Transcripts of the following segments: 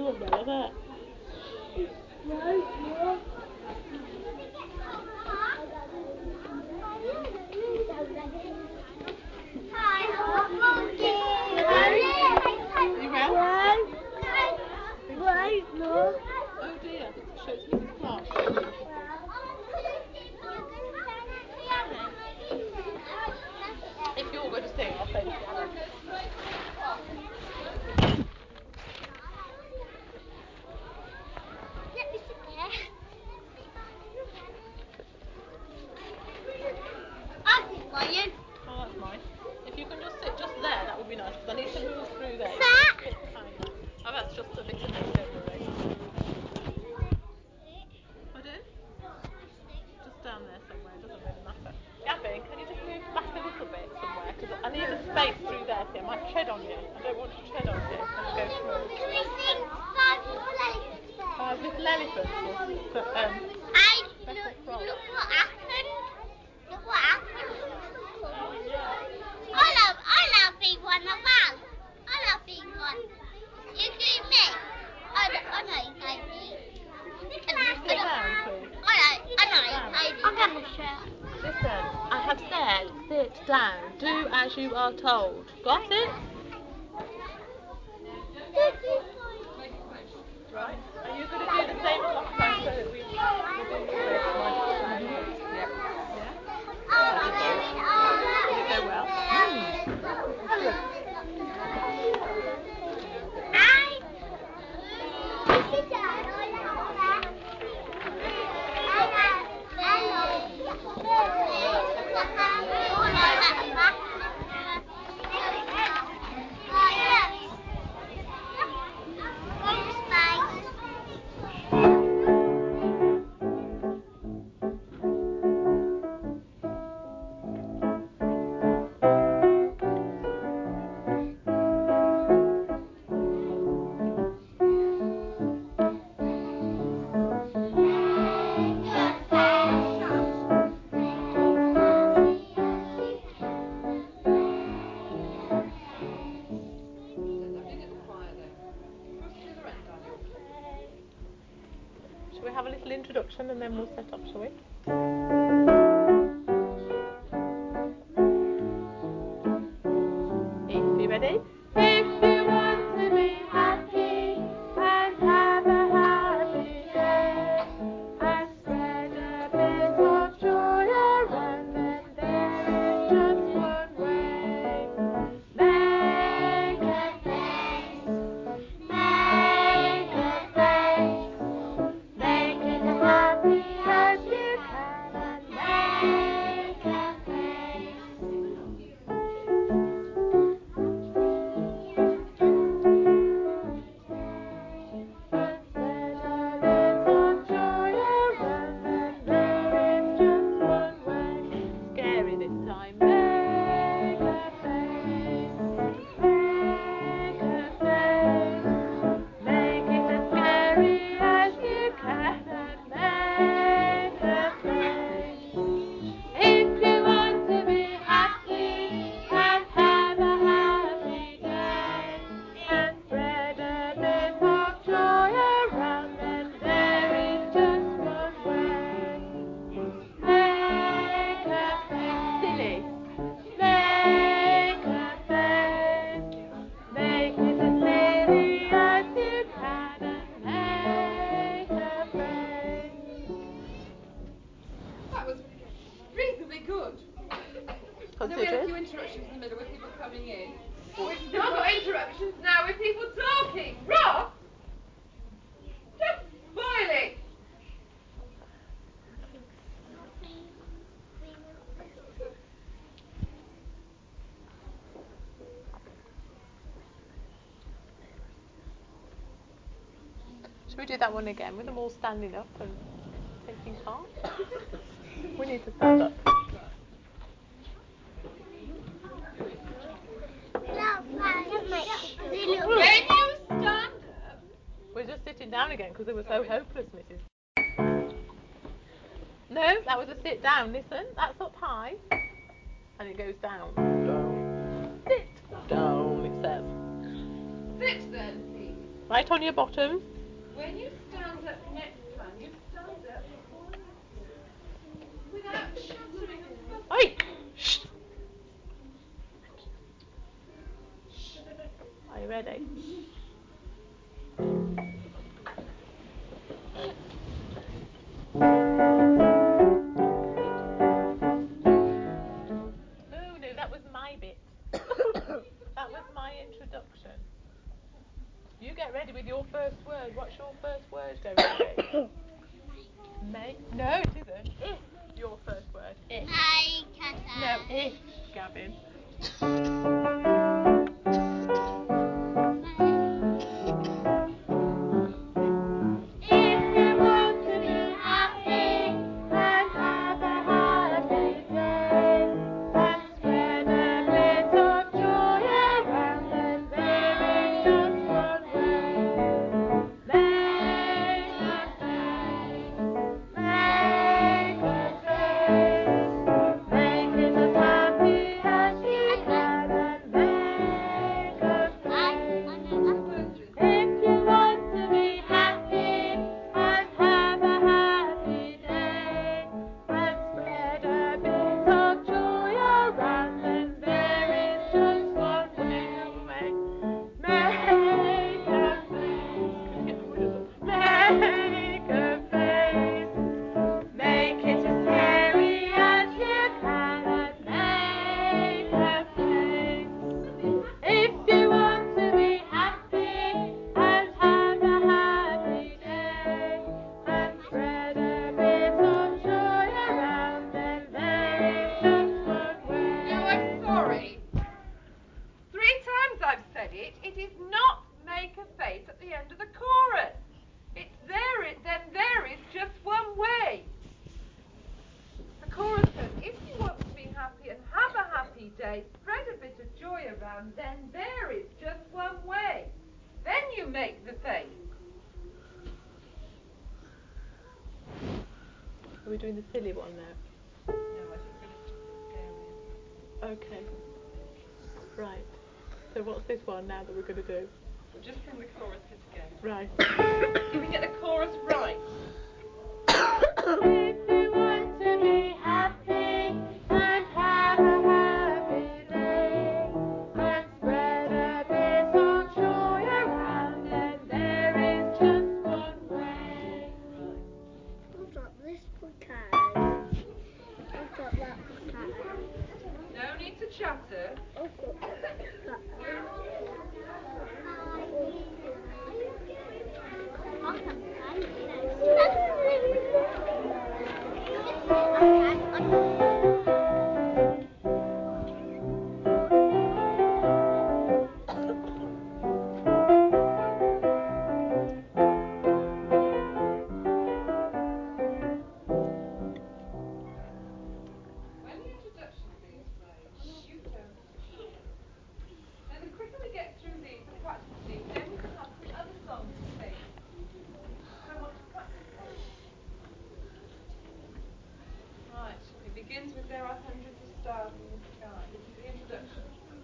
smell that. Oh dear, so it's Mrs. Clark. If you're going to sing, I'll play the piano. Oh, that's nice. If you can just sit just there, that would be nice, because I need to move through there. Oh, that's just a bit of me, don't worry. Pardon? Just down there somewhere, it doesn't really matter. Gavin, can you just move back a little bit somewhere? Because I need a space through there, see, I might tread on you. I don't want to tread on you when I go through. Can we sing Five Little Elephants there? Five Little Elephants? Look what happened. Look what happened. I love being one as well. I love being one. You gave me. I know you gave me. You can have Sit down, please. I know. I'll get my shirt. Listen, I have said sit down. Do as you are told. Got it? Right. Are you going to do the same as last time so that we do your best? Yeah. Did it go well? Shall we have a little introduction and then we'll set up, shall we? If you're ready. If you want to be happy and have a happy day and spread a bit of joy around, then there is just one way. Make a face, make a face. Make it as happy as you can and make a face. And spread a bit of joy around, and there is just one way. Scary this time. Make a face, make a face. Make it as scary as you can and make a face. If you want to be happy and have a happy day and spread a bit of joy around, then there is just one way. Make a face. Silly. Make a face. Make it as silly as you can and make a face. That was reasonably good. And then we had a few interruptions in the middle with people coming in. We've still got interruptions now with people talking. Ross! Just spoiling! Should we do that one again with them all standing up and taking part? We need to stand up. Can you stand up? We're just sitting down again because they were so hopeless, Mrs. No, that was a sit down. Listen, that's up high. And it goes down. Down. Sit down, it says. Sit then, please. Right on your bottom. When you stand up next time, you stand up without chattering and fussing. Oi! Shh. Are you ready? No, that was my bit. That was my introduction. You get ready with your first word. What's your first word going to be? Make. No, it isn't. If your first word. If. No, if, Gavin. It is not make a face at the end of the chorus. It's then there is just one way. The chorus says, if you want to be happy and have a happy day, spread a bit of joy around, then there is just one way. Then you make the face. Are we doing the silly one now? No, I think we're going to do scary. Okay. Right. So what's this one now that we're going to do? We'll just bring the chorus bit again. Right. Can we get the chorus right? If you want to be happy and have a happy day and spread a bit of joy around, then there is just one way. I've got this podcast. I've got that podcast. No need to chatter. I've got that podcast. When the introduction's being played, you don't. And the quicker we get through these and practice these, then we can have some other songs to sing. So I want to practice that. Right, it begins with There Are Hundreds of Stars in the Sky. This is the introduction.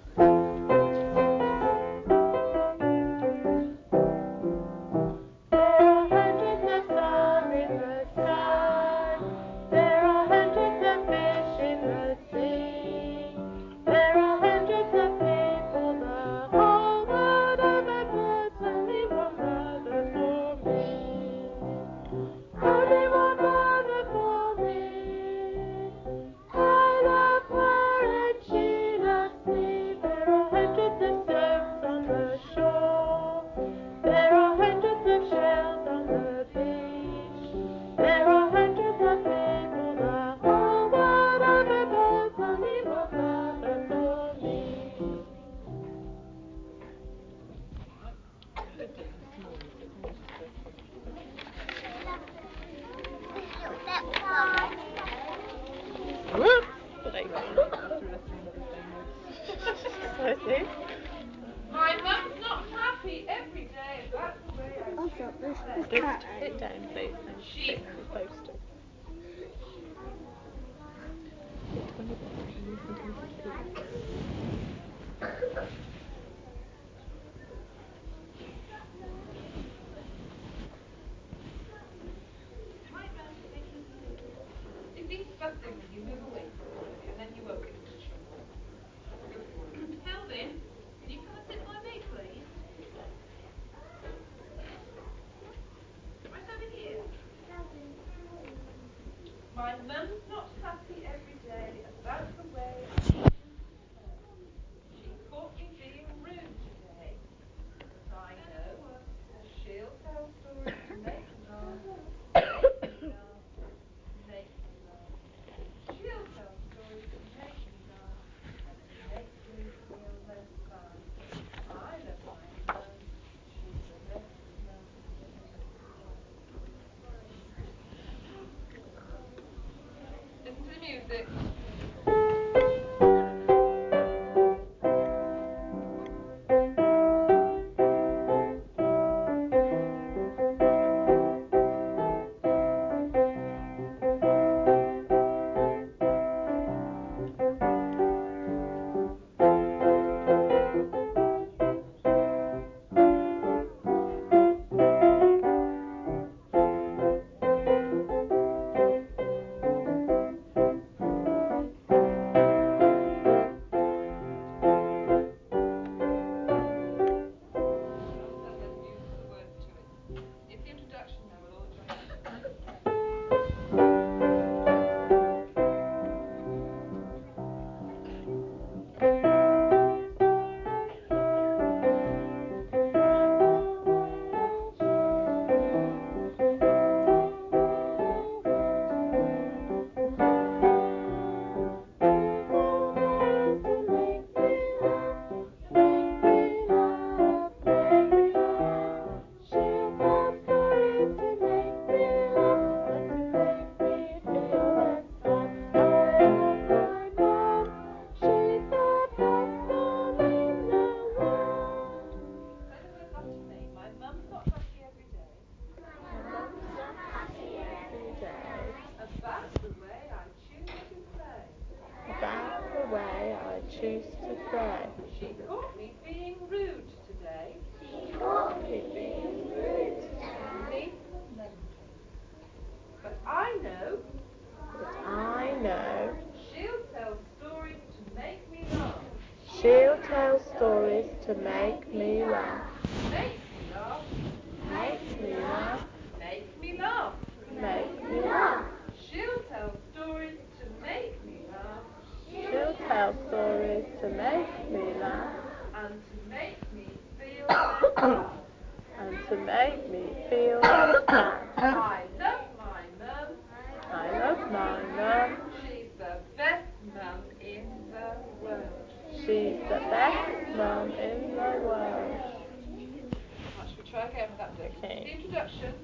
There are hundreds of stars in the sky. There are hundreds of fish in the sea. There are hundreds of people, the whole world of birds, only one brother for me. Only one brother for me. I love her and she loves me. There are hundreds of stones on the shore. There are hundreds of shells on the beach. There are hundreds of people, the whole world of birds, only one brother for me. Whoop! My mum's not happy every day. That's the way I I've got this Just podcast. sit down, please, and Sheep. stick the poster. say, I choose to say. She caught me being rude today. She caught me being rude today. But I know she'll tell stories to make me laugh. She'll tell stories to make me laugh. Make me laugh. Make me laugh. Make me laugh. Make me laugh. She'll tell stories to make me laugh. She'll tell stories to make me laugh. And to make me feel less bad. And to make me feel less bad. I love my mum. I love my mum. She's the best mum in the world. She's the best mum in the world. Right, should we try again with that bit? Okay. The introduction.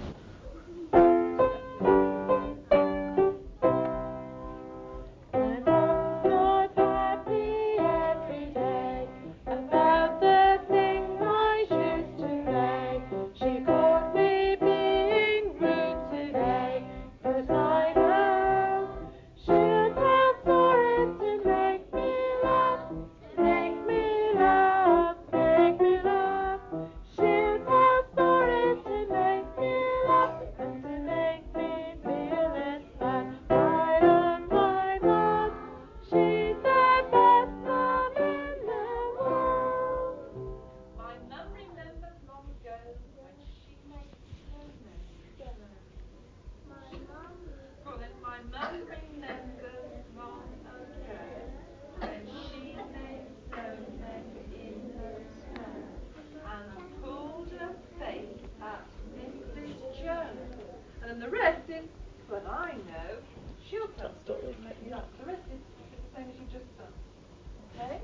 My mum's not happy every day about the things I choose to say. She caught me being rude today, but I know she'll tell stories to make me laugh, make me laugh, make me laugh. She'll tell stories to make me laugh and to make me feel less bad. I love my mum. She's the best mum in the world. My mum remembers long ago when she made so many Go on then. My mum remembers long ago when she made so many in her snow and pulled her face at Mrs. Jones. And then the rest is, but I know she'll tell stories to make me laugh. The rest is the same as you've just done. Okay?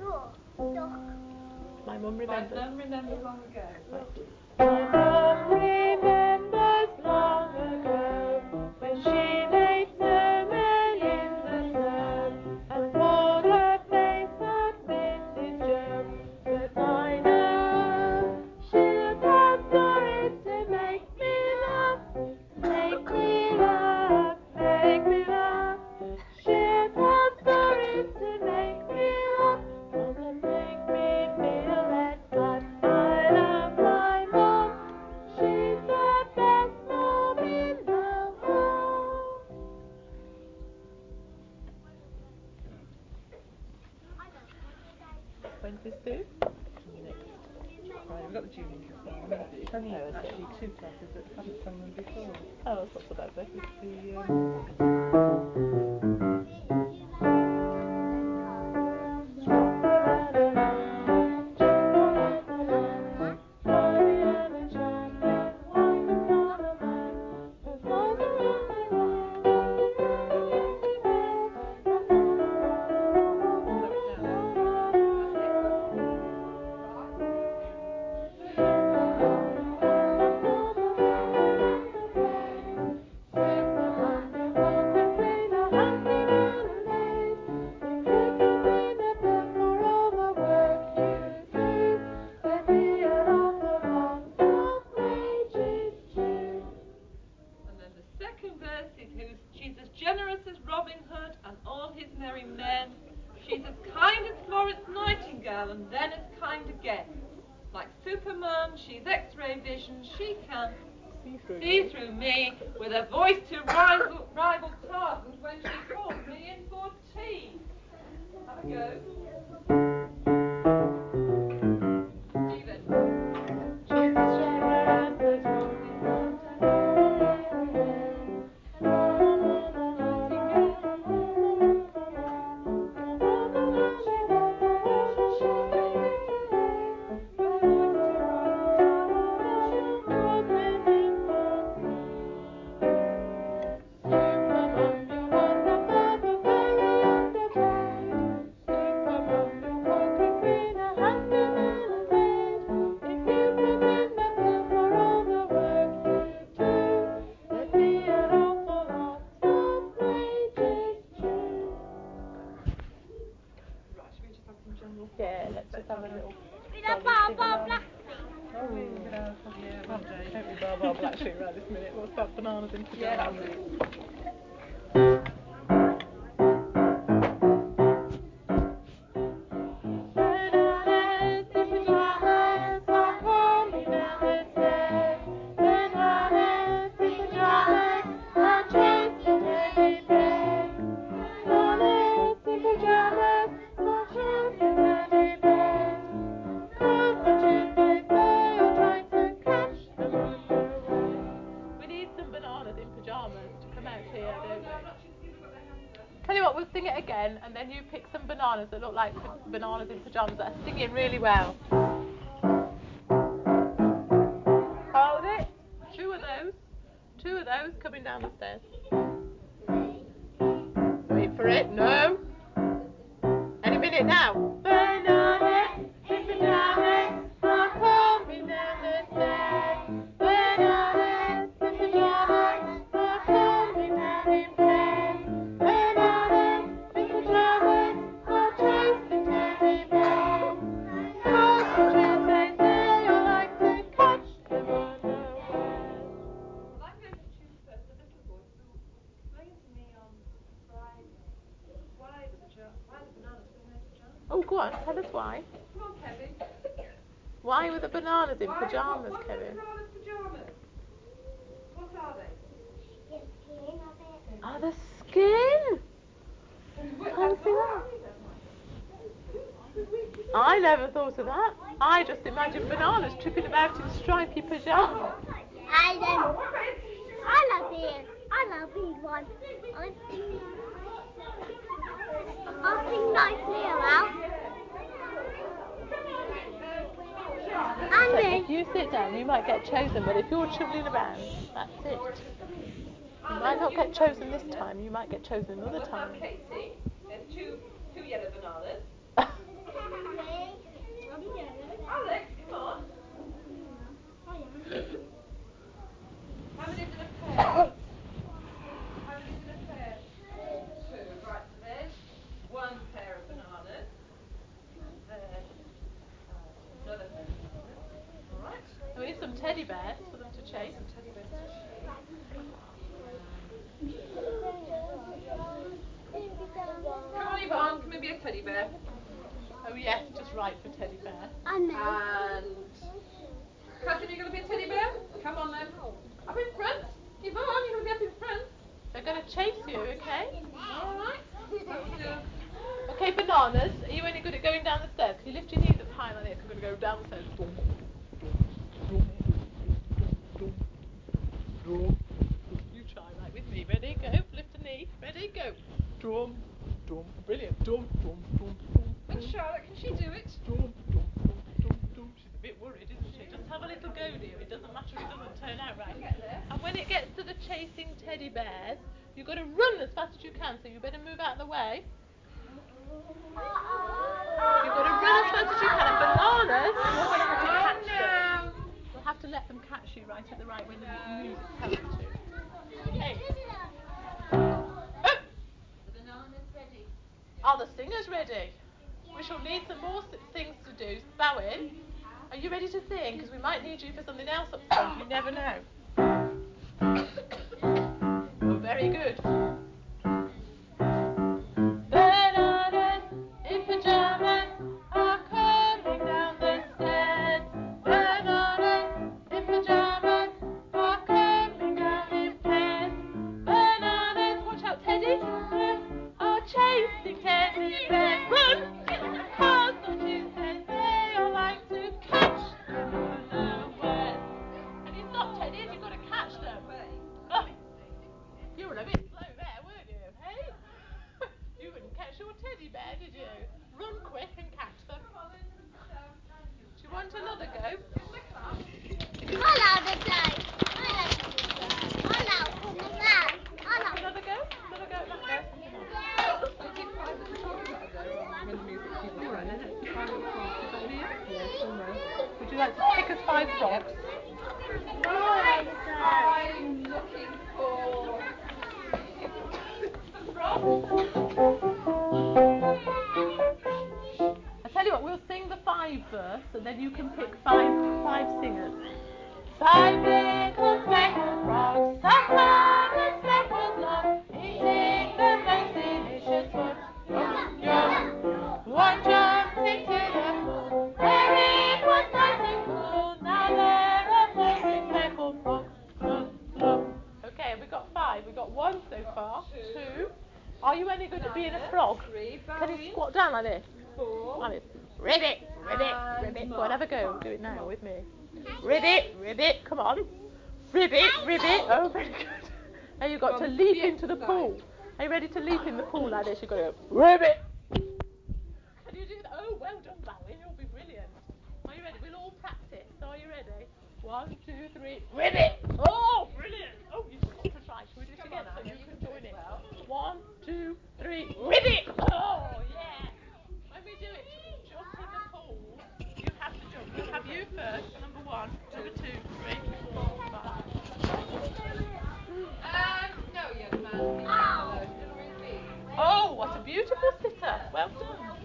My mum My remembers. mum remembers long ago. My mum remembers long ago when she made snowmen in the snow and pulled her face at Mrs. Jones. But I know she'll tell stories to make me laugh, make me laugh, make me laugh. She'll tell stories to make me laugh and to make me feel less bad. I love my mum. She's the best mum in the world. When's this due? Right, we've got the junior class now. It's only actually two classes that haven't sung them before. Oh, that's not so bad then. The second verse is she's as generous as Robin Hood and all his merry men. She's as kind as Florence Nightingale and then as kind again. Like Superman, she's X-ray vision. She can see through me with a voice to rival Tarzan's when she calls me in for tea. Have a go. Yeah, let's just have a little. Oh, yeah, one day. Don't be Barbara Black Sheep right this minute. What's that, bananas in Yeah, that'll pajamas? do. and then you pick some bananas that look like bananas in pyjamas that are singing really well. Hold it. Two of those coming down the stairs. Wait for it. No. Any minute now. Bananas in pyjamas are coming down the stairs. Bananas in pyjamas are coming down in pairs. Bananas in pyjamas are chasing teddy bears. Cause on Tuesday they all like to catch them unawares. Well, I'm going to choose the little boy who will explain to me on Friday why the bananas were in their pajamas. Oh, go on, tell us why. Come on, Kevin. Why were the bananas in pyjamas, what Kevin? are bananas' pajamas? What are they? Oh, the skin! Fancy that. I never thought of that. I just imagined bananas tripping about in stripy pyjamas. I love these ones. I'll sing nicely around. So And if you sit down, you might get chosen, but if you're dribbling around, that's it. You might not get chosen this time, you might get chosen another Well time. done, Katie. There's two yellow bananas. Alex, come on. How many's in a pair? How many's in a pair? Two. Right, so there's one pair of bananas. And there's another pair of bananas. Alright. We need some teddy bears for them to chase. Some teddy bears to chase. Come on, Yvonne, come and be a teddy bear. Oh yes, just right for teddy bear. And Catherine, you going to be a teddy bear? Come on then. Up in front. Yvonne, you're going to be up in front. They're going to chase you, okay? Alright. Okay, bananas, are you any good at going down the stairs? Can you lift your knees up high like this? I'm going to go down the stairs. You try like with me. Ready? Go. Lift a knee. Ready? Go. Drum. Drum. Brilliant. Drum. Drum. Drum. Drum. And Charlotte, can she do it? Drum. Drum. Drum. Drum. Drum. She's a bit worried, isn't she? Just have a little go, dear. It doesn't matter if it doesn't turn out right. Get there. And when it gets to the chasing teddy bears, you've got to run as fast as you can. So you better move out of the way. You've got to run as fast as you can. And bananas, you're going to have to catch them. You'll have to let them catch you right at the right when the music tells you to. Okay. the banana's ready. Are the singers ready? We shall need some more things to do. Bowen, are you ready to sing? Because we might need you for something else up front. You never know. Oh, very good. Bananas in pyjamas are coming down the stairs. Bananas in pyjamas are coming down in pairs. Bananas, watch out, Teddy, are chasing teddy bears. Run! Cause on Tuesday they all like to catch them unawares. Have you stopped, Teddy? You've got to catch them. Oh, you were a bit slow there, weren't you? Hey? You wouldn't catch your teddy bear, did you? Run quick and catch them. Do you want another go? Another Another go? Another go at that go? Would you like to pick us 5 frogs? I'm looking for the frog. I tell you what, we'll sing the 5 verse, and then you can pick five singers. 5 little speckled frogs, sat on a speckled log, eating the most delicious food. One jumped into the pool, where it was nice and cool. Now there are 4 speckled frogs. Okay, we got 5. We got 1 so far. 2. Are you any good at being a frog? 3, Can you squat down like this? 4. Like this. Ribbit, ribbit, ribbit. Go on, have a go. Do it now with me. Ribbit, ribbit. Come on. Ribbit, ribbit. Oh, very good. Now you've got to leap into the pool. Are you ready to leap in the pool like this? You've got to go, ribbit! Can you do that? Oh, well done, Bowen. You'll be brilliant. Are you ready? We'll all practice. So are you ready? 1, 2, 3, ribbit! Oh, brilliant! Oh, you've got to try. Shall we do it again? So you can join in. 1, 2, 3, ribbit! Oh, yeah! When we do it, jump in the pool. You have to jump. We'll have you first. Number 1, number 2, 3, 4, 5. No, young man. Oh, what a beautiful sitter. Well done.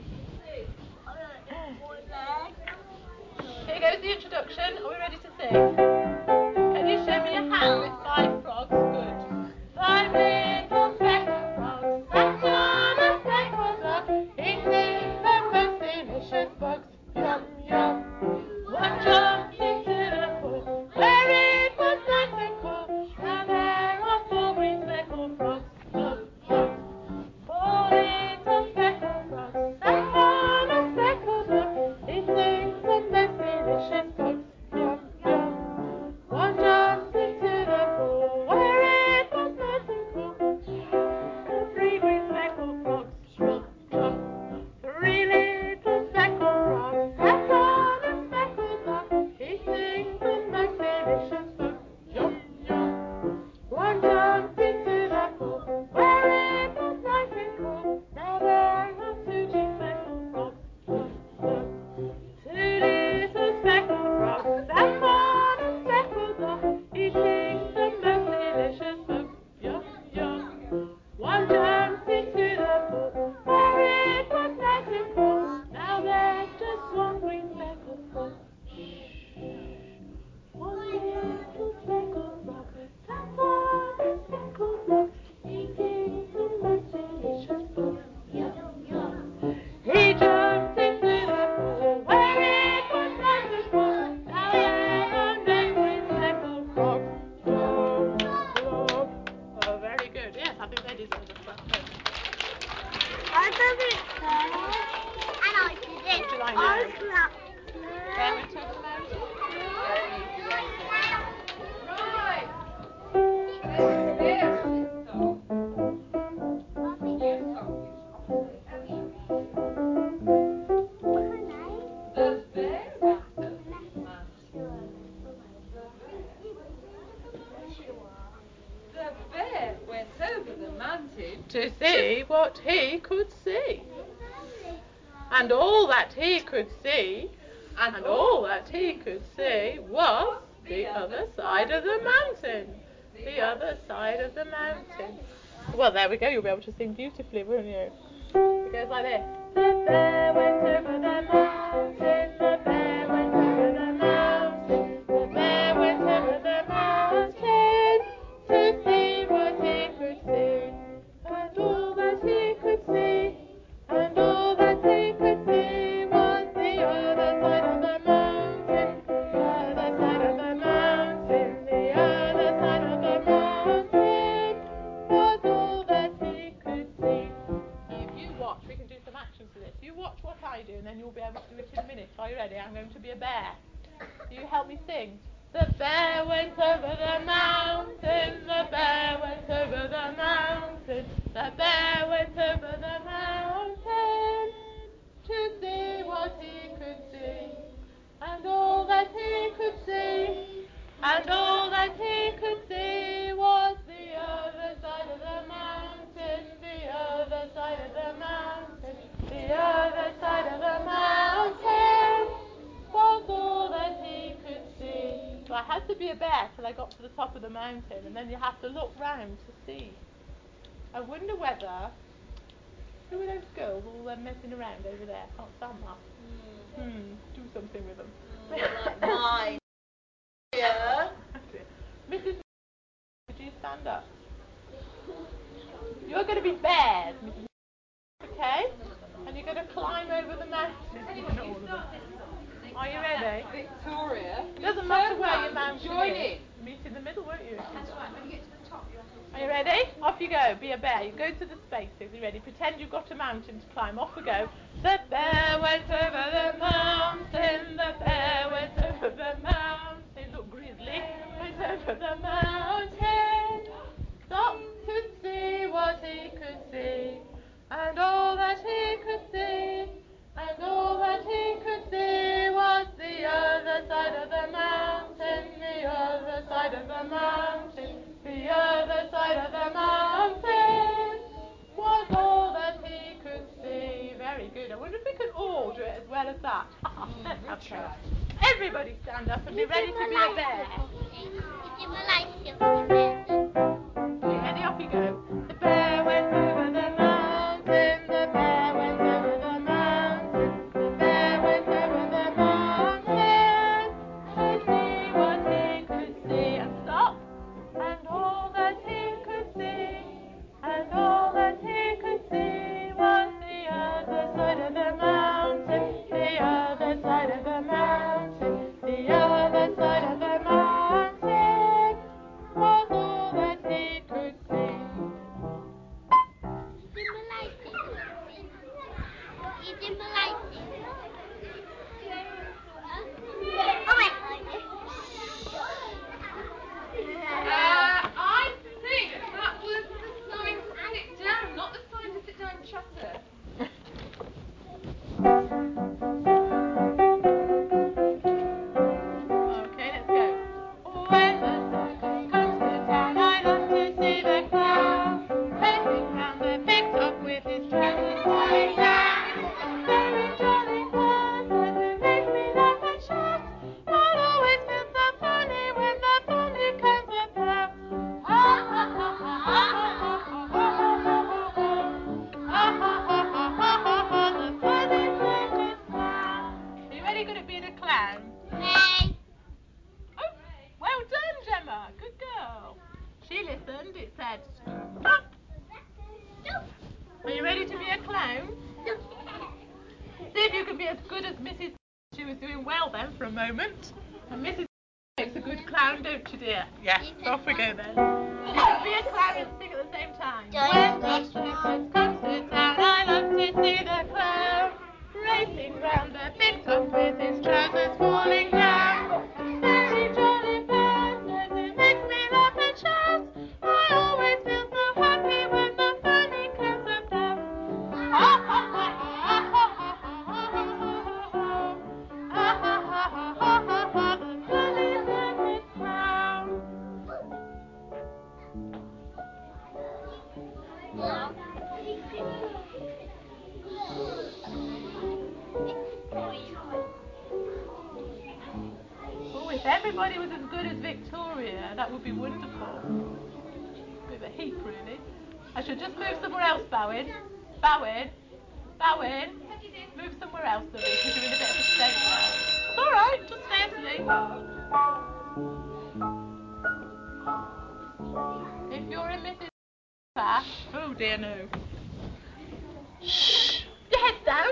Here goes the introduction. Are we ready to sing? Can you show me a hat with 5 frogs? Good. 5 little speckled frogs sat on a speckled rock, eating the most delicious bugs. Yum, yum. One jumped into the pool where it was nice and cool, and there were 4 green speckled frogs. Plop, plop. 4 little speckled frogs sat on a speckled rock, eating the most delicious bugs. Yum, yum. One jumped into the pool where it was nice and cool, and 3 green speckled frogs. Drop, drop. 3 little speckled frogs sat on a speckled rock, eating the most delicious bugs. Yum, yum. One jumped into the pool where it was nice and cool. Now there are 2 green speckled frogs. Plop, plop. 2 little speckled frogs sat on a speckled rock, eating the most delicious bugs. Yum, yum. One jumped into the pool where it was nice and cool. Now there's just 1 green speckled frog. One little speckled frog sat on a speckled rock, eating the most delicious bugs. Yum, yum. He jumped into the pool where it was nice and cool. Now there are 9 green speckled frogs. Frog, frog. Oh, very good. Yes, I think they deserve a clap. I love it. I like to do. What do I know? Bear went over the mountain. Right. There's this song. The bear went over the mountain. The bear went over the mountain. To see what he could see. And all that he could see, and all that he could see was the other side of the mountain. The other side of the mountain. Well, there we go. You'll be able to sing beautifully, won't you? It goes like this. The bear went over the mountain. The bear went over the mountain. The bear went over the mountain to see what he could see. And all that he could see, and all that he could see was the other side of the mountain. The other side of the mountain. The other side of the mountain was all that he could see. If you watch, we can do some action for this. You watch what I do, and then you'll be able to do it in a minute. Are you ready? I'm going to be a bear. You help me sing. The bear went over the mountain. The bear went over the mountain. The bear went over the mountain to see what he could see. And all that he could see, and all that he could see was the other side of the mountain. The other side of the mountain. The other side of the mountain was all that he could see. So I had to be a bear till I got to the top of the mountain, and then you have to look round to see. I wonder whether, who are those girls all messing around over there? I can't stand that. Do something with them. Like mine. Yeah. Mrs. Could you stand up? You're going to be bears, Mrs. Okay? And you're going to climb over the mountain. Are you ready? Victoria. Doesn't matter where your mountain Join is. in. Meet in the middle, won't you? That's right, when you get to the top, you have to... Are you ready? Off you go. Be a bear. You go to the spaces. Are you ready? Pretend you've got a mountain to climb. Off we go. The bear went over the mountain. The bear went over the mountain. Look, grizzly. Went over the mountain. Stop to see what he could see, and all that he could see, and all that he could see was the other side of the mountain, the other side of the mountain, the other side of the mountain was all that he could see. Very good. I wonder if we could all do it as well as that. Let's have care. Everybody stand up and be ready to be a bear. Ready, off you go. The bear went over the mountain, the bear went over the mountain, the bear went over the mountain to see what he could see. And stop. And all that he could see, and all that he could see was the other side of the mountain, the other side of the mountain, the other side of the mountain was all that he could see. I think that was the sign to sit down, not the sign to sit down and chatter. Okay, let's go. When the circus comes to town, I love to see the clown racing round the big top with his trousers falling down. Very jolly person who makes me laugh and shout. I'll always feel so funny when the funny comes about. Ha ha ha ha ha ha ha ha ha ha ha ha ha, the funny circus clown. Are you really good at being a clown? Oh, well done, Gemma. Good girl. She listened. It said stop. Are you ready to be a clown? See if you can be as good as Mrs. She was doing well then for a moment. And Mrs. makes a good clown, don't you, dear? Yes. Off we go then. You can be a clown and sing at the same time. When the circus comes to town, I love to see the clown racing round the big top with his trousers falling down. Very jolly person who makes me laugh and shout. I always feel so happy when the funny comes about. Ha ha ha ha ha ha ha ha ha ha ha ha ha, the funny circus clown. Oh, if everybody was as good as Victoria, that would be wonderful. Bit of a heap, really. I should just move somewhere else, Bowen. Bowen. Bowen. Move somewhere else, Louise, because you're in a bit of a state there. It's all right. Just stay asleep. If you're in Mrs. class, oh dear no. Shh. Your head's down.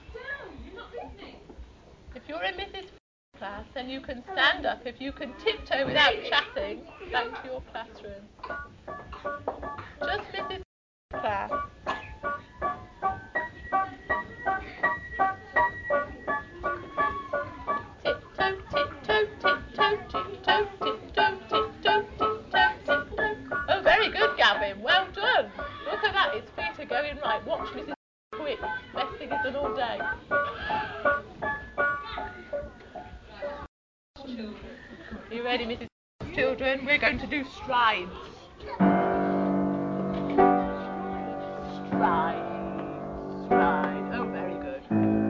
If you're in Mrs. class, then you can stand up. If you can tiptoe without chatting, back to your classroom. Just Mrs. class. Tiptoe, tiptoe, tiptoe, tiptoe, tiptoe, tiptoe, tiptoe, tiptoe. Oh, very good, Gavin. Well done. Look at that. His feet are going right. Watch Mrs. quick. Best thing he's done all day. Are you ready, Mrs. Children? We're going to do strides. Stride. Stride. Oh, very good.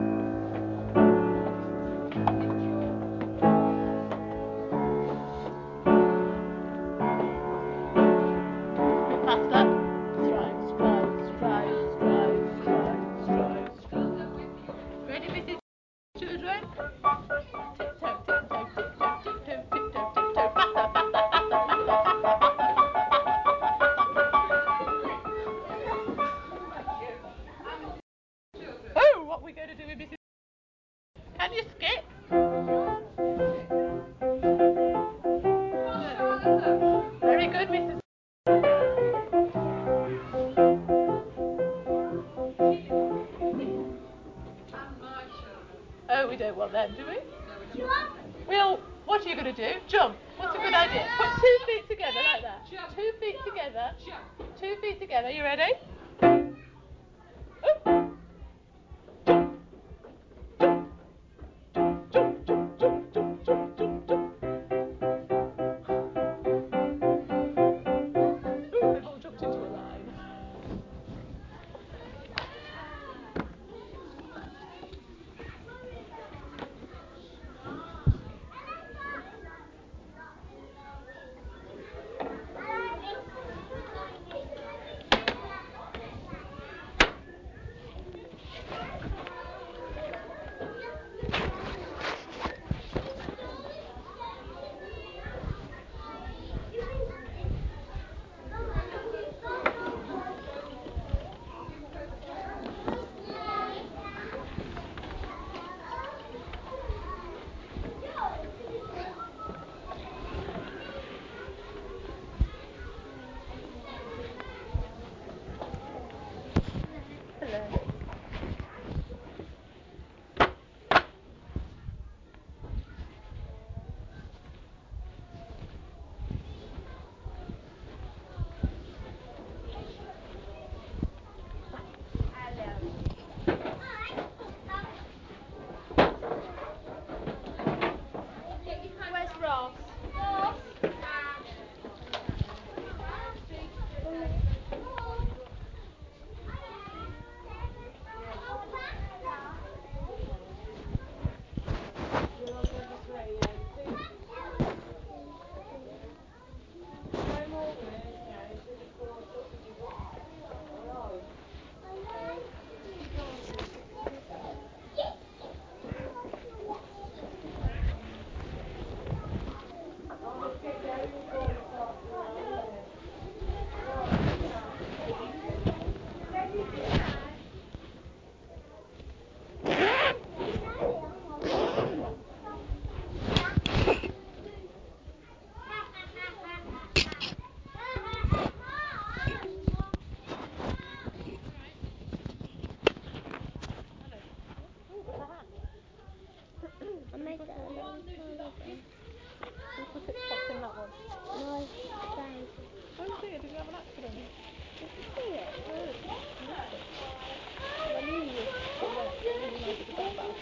Faster. Stride, stride, stride, stride, stride, stride, stride. Ready, Mrs. Children? Tiptoe, tiptoe, tiptoe, tiptoe, tiptoe, tiptoe. Faster, faster, faster, faster, faster, faster. Oh, what are we going to do with Mrs. Can you skip? Very good, Mrs. Oh, we don't want them, do we? Well, what are you going to do? Jump. What's Good idea. Put 2 feet together like that. 2 feet together. 2 feet together. You ready? They've all jumped into a line. Hello. Where's Ross? I made that. What's in that one? No, thanks. Oh dear, did you have an accident? Did you see it? I knew you were wet. I didn't realise it was that bad.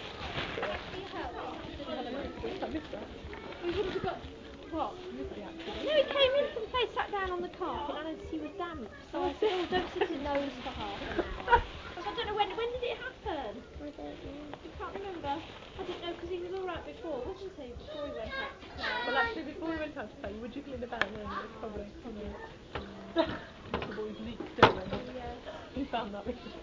I missed that. We wouldn't have got what? I missed the accident. No, he came in from play, sat down on the carpet, and he was damp. So I said, "Oh, don't sit in those for half an hour." So I don't know when did it happen? I don't know. You can't remember? I didn't know because he was all right before, wasn't he? Before he went out to play. Well, actually, before we went out to play, you were jiggling about, weren't you? It's probably, the boys leaked still, weren't they? Yes. You found that little.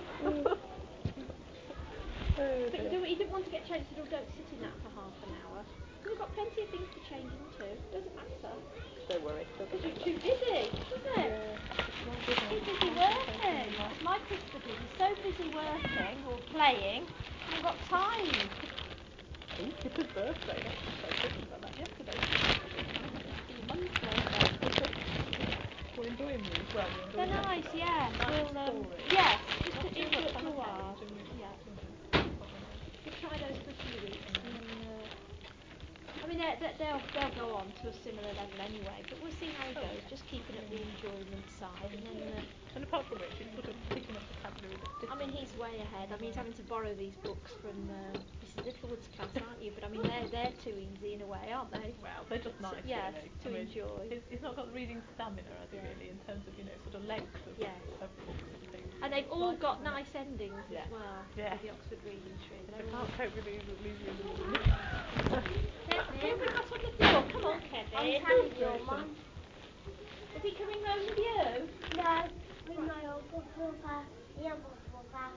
Oh But dear. he didn't want to get changed, so don't sit in that for half an hour. We've got plenty of things to change into. Doesn't matter. Don't worry, they'll Because get you're too busy, isn't it? Yeah, it's not good. Too busy working. My Christopher is so busy working or playing, I haven't got time. It's his birthday. I was thinking about that yesterday. Mum's birthday. We're enjoying these. Well, we're They're enjoying nice, yeah. Nice We'll, story. yes, just Not to too much enjoy on for the a while. page and, Yeah. you know, We'll try those for a few weeks and then, I mean, they'll go on to a similar level anyway, but we'll see how he goes, just keeping up the enjoyment side and then, and apart from which, he's sort of picking up vocabulary that's I different. mean, he's way ahead. I mean, he's having to borrow these books from Mrs. Littlewood's class, aren't you? But I mean, they're too easy in a way, aren't they? Well, they're just nice, Yes, really. to enjoy. He's not got the reading stamina, has he, really, in terms of, you know, sort of length of, Yes. of books and things. And they've all Nice, got isn't it? nice endings Yeah. as well Yeah. with the Oxford Reading Tree. I They're can't all... cope with these reading. Kevin, we got on the floor. Come on, Kevin. I'm telling your mum. Is he coming home with you? No, with my old brother. The other brother.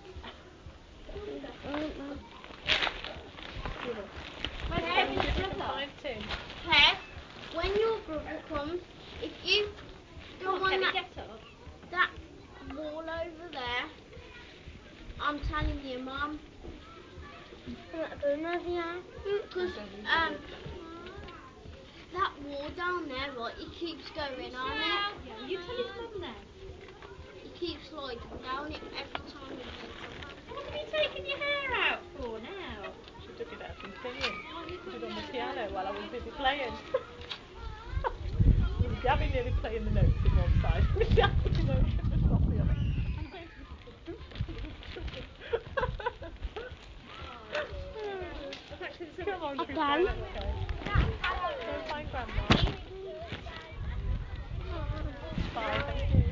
Where's Kev, Kevin's brother? Find Tim. Kev, when your brother comes, if you go Come on, on Kevin, that, get up. that wall over there, I'm telling you, Mum. Because that wall down there, right, he keeps going on it. Yeah, will you tell his mum then? He keeps sliding down it every time he walks up. What have you taken your hair out for now? She took it out from singing. Why have you Put put it on your the hair piano out? while I was busy playing. Gabby nearly playing the notes in one side. Michelle with emotion just on the other. I'm going to the Come on, Lucy, Grandma. let's go. Go and find Grandma. Bye, thank you.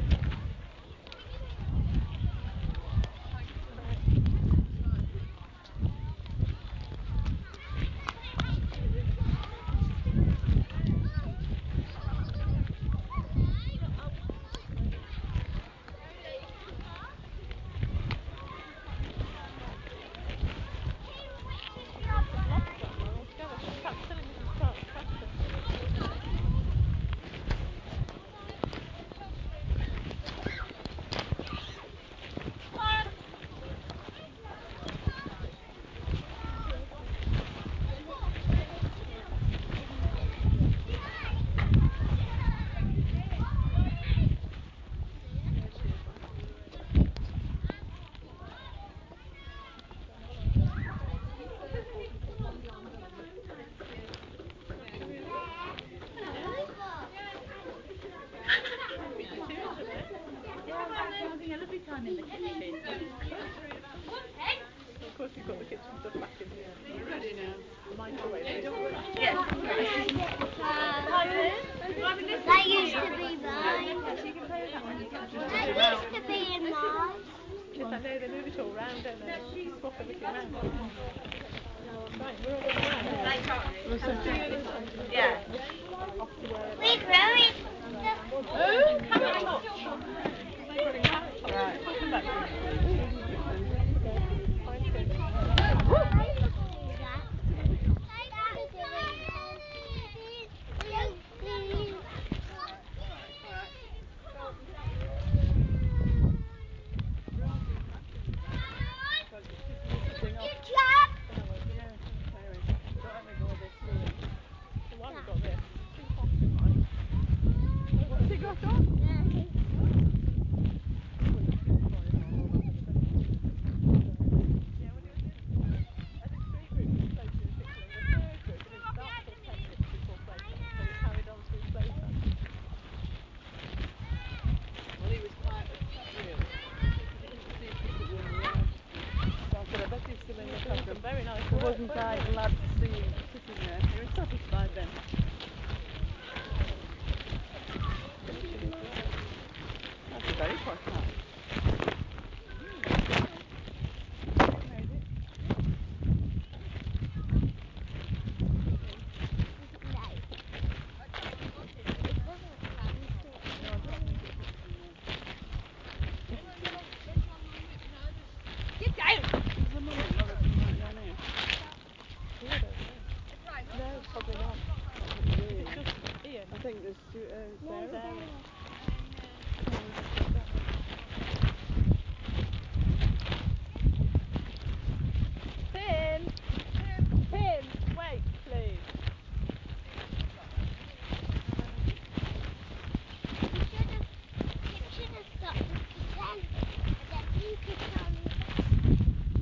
Having a lovely time in the kitchen. Of course you've got the kitchen stuff back in here. You're ready now. Microwave. Yes. That used to be mine. You can play with that one. You get That used to be in mine. Yes, I know, they move it all round, don't they? Swap everything round. Right, we're all going Yeah. We're growing. Carrot top. Right. Why have we got this? It's too hot in mine. What's he got on? Well, he was quite upset, really. He didn't see people doing the yard. So I said, I bet he's still in the cupboard. Very nice. So wasn't I glad to see him sitting there? He was satisfied then. That's a very posh house. Get down! There's a money collar from right down here. No, probably not. Is it just Ian? I think there's Sarah. Tim! Tim! Wait, please. You should have stopped at the 10 and then you could tell me.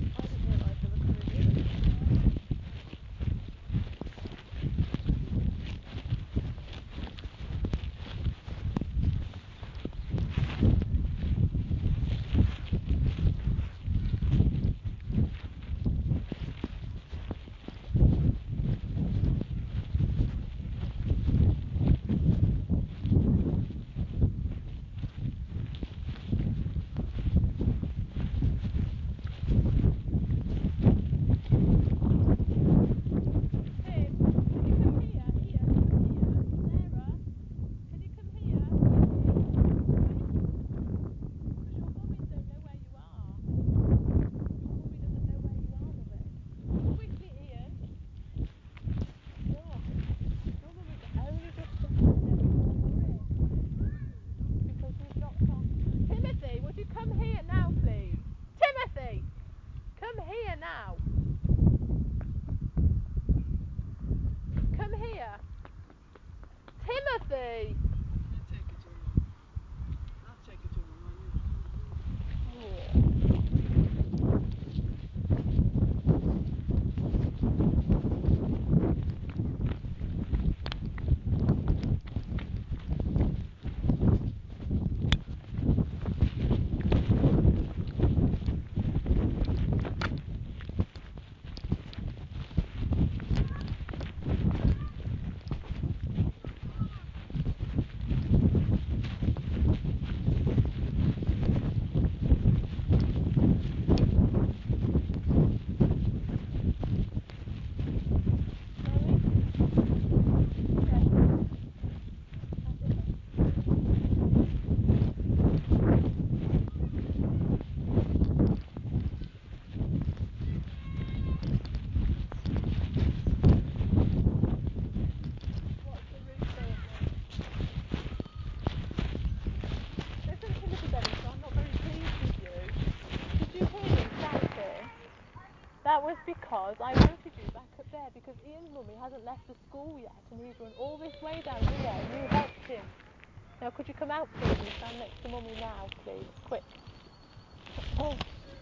was because I wanted you back up there because Ian's mummy hasn't left the school yet and he's run all this way down here and you helped him. Now could you come out please and stand next to mummy now please, quick. Oh.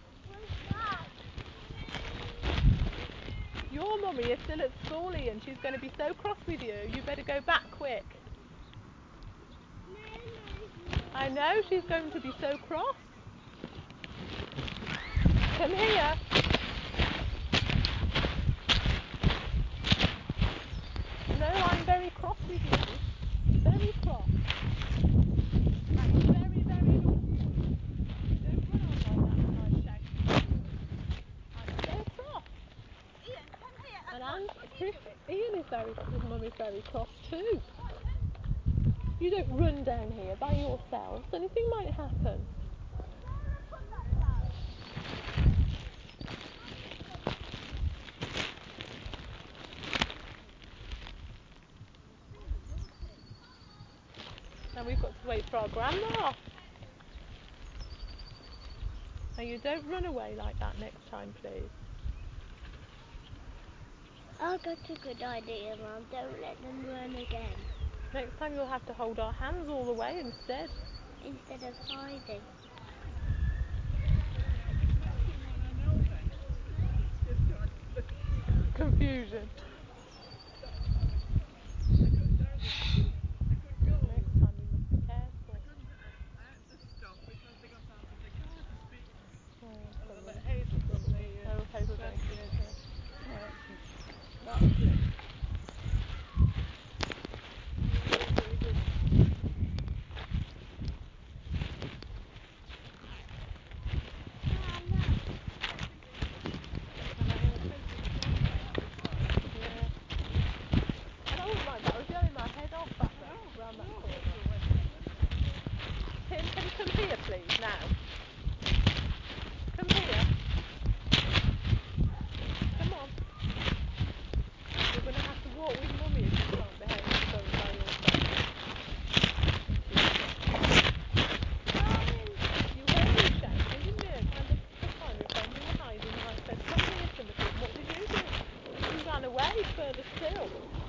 Your mummy is still at school Ian, she's going to be so cross with you, you better go back quick. I know she's going to be so cross. Come here. No, I'm very cross with you. Very cross. That is very, very naughty. Don't run on like that when I shout at you. I'm so cross. Ian, come here. And Ian is his mum is very cross too. You don't run down here by yourself. Anything might happen. Now we've got to wait for our grandma. Now you don't run away like that next time, please. Oh, that's a good idea, Mum. Don't let them run again. Next time you'll have to hold our hands all the way instead. Instead of hiding. Confusion. Next time you must be careful. I had to stop because they got out of the car to speak to me. Oh, And then Hazel suddenly Hazel's going to it. That's it. And I wouldn't mind that. I was yelling my head off back there, round that corner. Tim, can you come here, please, now? Come here. Come on. You're going to have to walk with Mummy if you can't behave going by yourself. You heard me shouting, didn't you? And the time we found you were hiding and I said, come here, Timothy. What did you do? You ran away further still.